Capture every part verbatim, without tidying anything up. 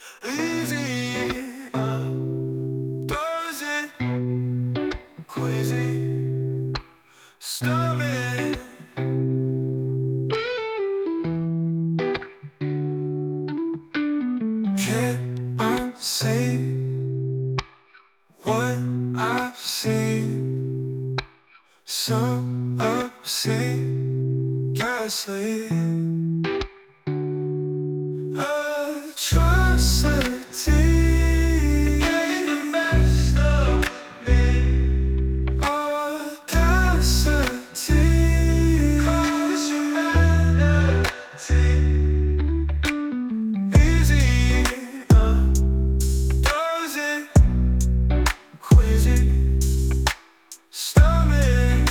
Easy, uh, does it queasy, stomach. Can't unsay what I've seen. Some obscene gaslight, atrocity, the best of me, audacity, cause humanity. Easy, uh, does it queasy, stomach.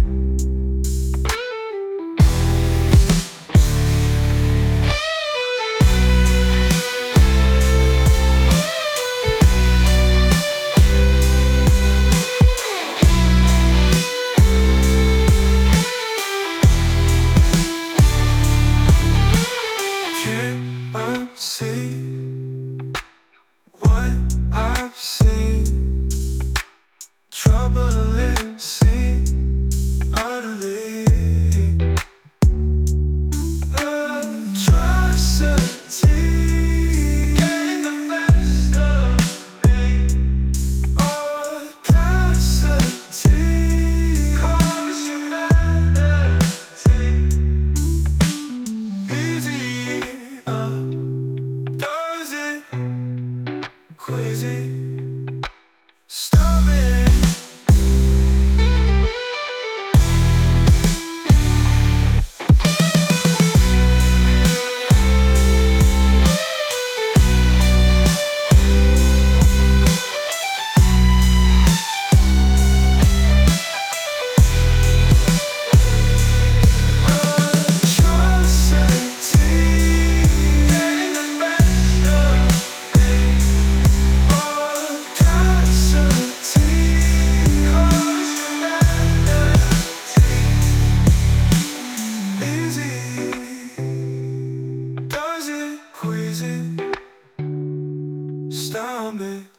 Can't unsee what I've seen. Trouble in sea, utterly. Atrocity, getting the best of me. Audacity, cause humanity. Easy, uh, does it queasy, stomach. Queasy, stomach.